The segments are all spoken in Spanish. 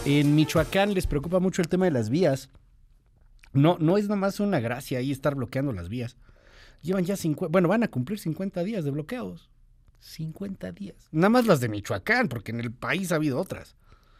en Michoacán les preocupa mucho el tema de las vías. No es nomás una gracia ahí estar bloqueando las vías. Llevan ya van a cumplir 50 días de bloqueos. 50 días. Nada más las de Michoacán, porque en el país ha habido otras.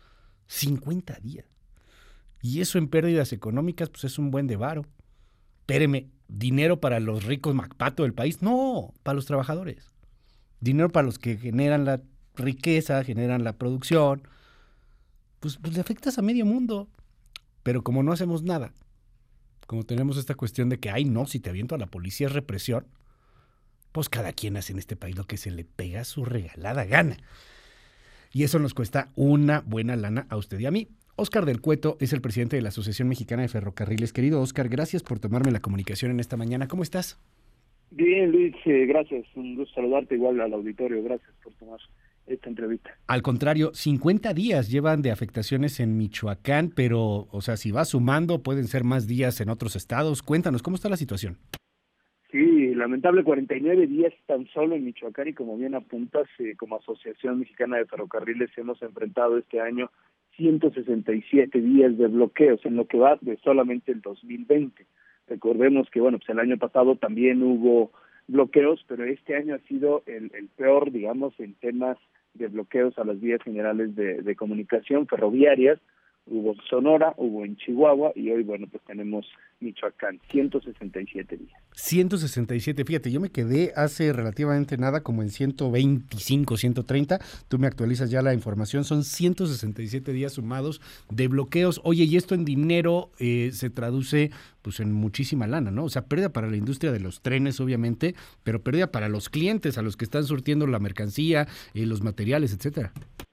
50 días. Y eso en pérdidas económicas, pues es un buen de varo. Espéreme, ¿dinero para los ricos MacPato del país? No, para los trabajadores. Dinero para los que generan la riqueza, generan la producción. Pues le afectas a medio mundo. Pero como no hacemos nada, como tenemos esta cuestión de que, ay no, si te aviento a la policía es represión, pues cada quien hace en este país lo que se le pega a su regalada gana. Y eso nos cuesta una buena lana a usted y a mí. Óscar del Cueto es el presidente de la Asociación Mexicana de Ferrocarriles. Querido Óscar, gracias por tomarme la comunicación en esta mañana. ¿Cómo estás? Bien, Luis, gracias. Un gusto saludarte, igual al auditorio. Gracias por tomar esta entrevista. Al contrario, 50 días llevan de afectaciones en Michoacán, pero, o sea, si vas sumando, pueden ser más días en otros estados. Cuéntanos, ¿cómo está la situación? Sí, lamentable 49 días tan solo en Michoacán y como bien apuntas, como Asociación Mexicana de Ferrocarriles hemos enfrentado este año 167 días de bloqueos en lo que va de solamente el 2020. Recordemos que, bueno, pues el año pasado también hubo bloqueos, pero este año ha sido el peor, digamos, en temas de bloqueos a las vías generales de comunicación ferroviarias. Hubo en Sonora, hubo en Chihuahua y hoy, bueno, pues tenemos Michoacán, 167 días. 167, fíjate, yo me quedé hace relativamente nada, como en 125, 130, tú me actualizas ya la información, son 167 días sumados de bloqueos. Oye, y esto en dinero se traduce pues en muchísima lana, ¿no? O sea, pérdida para la industria de los trenes, obviamente, pero pérdida para los clientes, a los que están surtiendo la mercancía, los materiales, etcétera.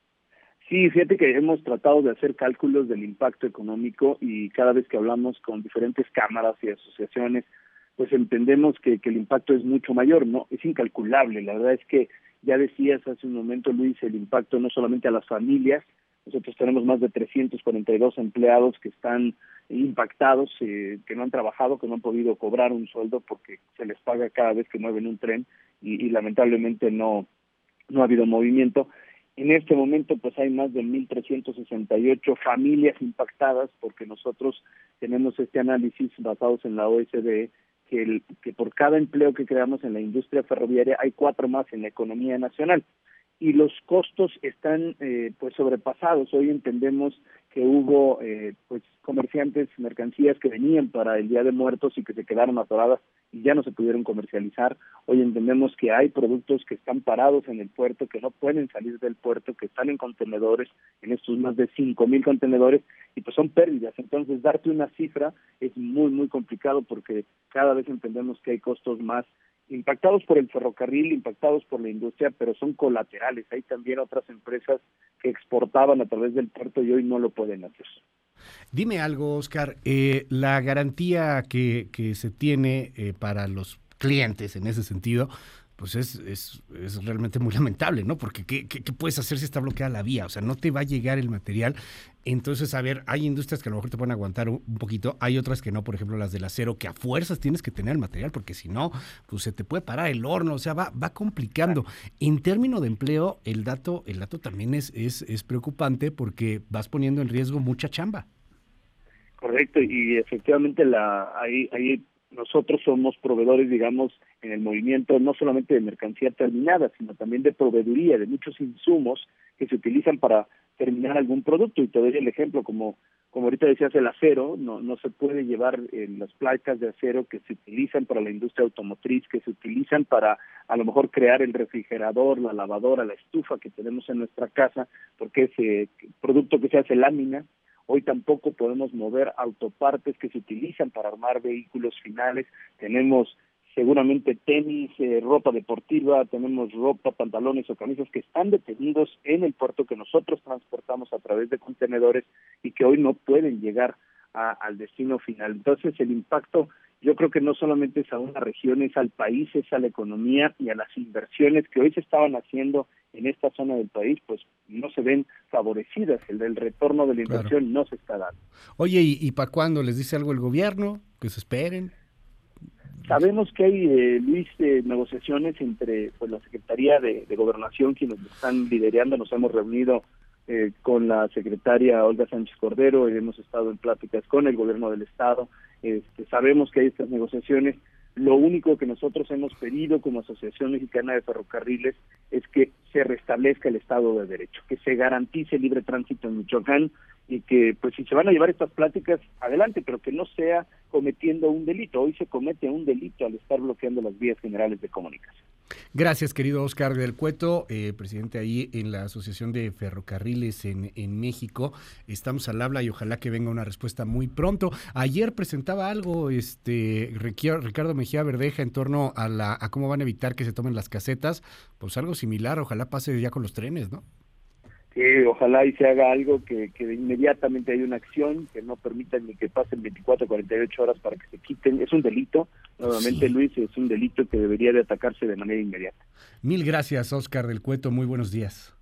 Sí, fíjate que hemos tratado de hacer cálculos del impacto económico y cada vez que hablamos con diferentes cámaras y asociaciones, pues entendemos que el impacto es mucho mayor, ¿no? Es incalculable. La verdad es que ya decías hace un momento, Luis, el impacto no solamente a las familias. Nosotros tenemos más de 342 empleados que están impactados, que no han trabajado, que no han podido cobrar un sueldo porque se les paga cada vez que mueven un tren y lamentablemente no ha habido movimiento. En este momento pues hay más de 1,368 familias impactadas porque nosotros tenemos este análisis basados en la OSDE que por cada empleo que creamos en la industria ferroviaria hay 4 más en la economía nacional y los costos están pues sobrepasados. Hoy entendemos que hubo pues comerciantes, mercancías que venían para el Día de Muertos y que se quedaron atoradas y ya no se pudieron comercializar. Hoy entendemos que hay productos que están parados en el puerto, que no pueden salir del puerto, que están en contenedores, en estos más de 5,000 contenedores, y pues son pérdidas. Entonces, darte una cifra es muy, muy complicado porque cada vez entendemos que hay costos más impactados por el ferrocarril, impactados por la industria, pero son colaterales. Hay también otras empresas que exportaban a través del puerto y hoy no lo pueden hacer. Dime algo, Óscar, la garantía que se tiene para los clientes en ese sentido, pues es realmente muy lamentable, ¿no? Porque ¿qué puedes hacer si está bloqueada la vía? O sea, no te va a llegar el material. Entonces, a ver, hay industrias que a lo mejor te pueden aguantar un poquito, hay otras que no, por ejemplo, las del acero, que a fuerzas tienes que tener el material, porque si no, pues se te puede parar el horno, o sea, va complicando. En términos de empleo, el dato también es preocupante porque vas poniendo en riesgo mucha chamba. Correcto, y efectivamente ahí nosotros somos proveedores, digamos, en el movimiento no solamente de mercancía terminada, sino también de proveeduría, de muchos insumos que se utilizan para terminar algún producto. Y te doy el ejemplo, como ahorita decías, el acero, no se puede llevar las placas de acero que se utilizan para la industria automotriz, que se utilizan para a lo mejor crear el refrigerador, la lavadora, la estufa que tenemos en nuestra casa, porque es producto que se hace lámina. Hoy tampoco podemos mover autopartes que se utilizan para armar vehículos finales. Tenemos seguramente tenis, ropa deportiva, tenemos ropa, pantalones o camisas que están detenidos en el puerto que nosotros transportamos a través de contenedores y que hoy no pueden llegar al destino final. Entonces el impacto yo creo que no solamente es a una región, es al país, es a la economía y a las inversiones que hoy se estaban haciendo en esta zona del país, pues no se ven favorecidas. El del retorno de la inversión no se está dando. Oye, ¿y para cuándo? ¿Les dice algo el gobierno? ¿Que se esperen? Sabemos que hay, Luis, negociaciones entre pues la Secretaría de Gobernación, quienes están liderando. Nos hemos reunido con la secretaria Olga Sánchez Cordero, hemos estado en pláticas con el gobierno del estado, sabemos que hay estas negociaciones. Lo único que nosotros hemos pedido como Asociación Mexicana de Ferrocarriles es que se restablezca el Estado de Derecho, que se garantice el libre tránsito en Michoacán y que, pues, si se van a llevar estas pláticas, adelante, pero que no sea cometiendo un delito. Hoy se comete un delito al estar bloqueando las vías generales de comunicación. Gracias, querido Óscar del Cueto, presidente ahí en la Asociación de Ferrocarriles en México. Estamos al habla y ojalá que venga una respuesta muy pronto. Ayer presentaba algo Ricardo Mejía Verdeja en torno a cómo van a evitar que se tomen las casetas. Pues algo similar, ojalá pase ya con los trenes, ¿no? Sí, ojalá y se haga algo que inmediatamente haya una acción, que no permitan ni que pasen 24, 48 horas para que se quiten. Es un delito, nuevamente, sí. Luis, es un delito que debería de atacarse de manera inmediata. Mil gracias, Óscar del Cueto, muy buenos días.